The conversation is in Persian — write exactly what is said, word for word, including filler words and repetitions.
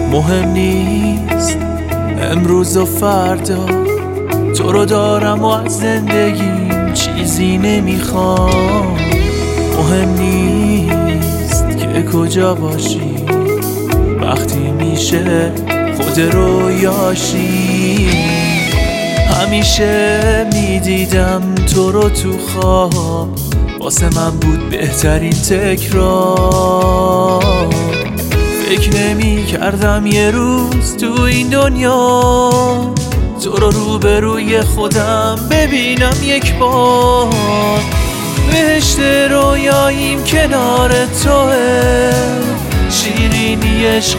مهم نیست امروز و فردا، تو رو دارم و از زندگیم چیزی نمیخوام. مهم نیست که کجا باشی وقتی میشه خود رویاشی. همیشه میدیدم تو رو تو خواب، واسه من بود بهترین تکرار. فکر نمی کردم یه روز تو این دنیا تو رو روبروی خودم ببینم یک بار. بهشت رویاییم کنار توه،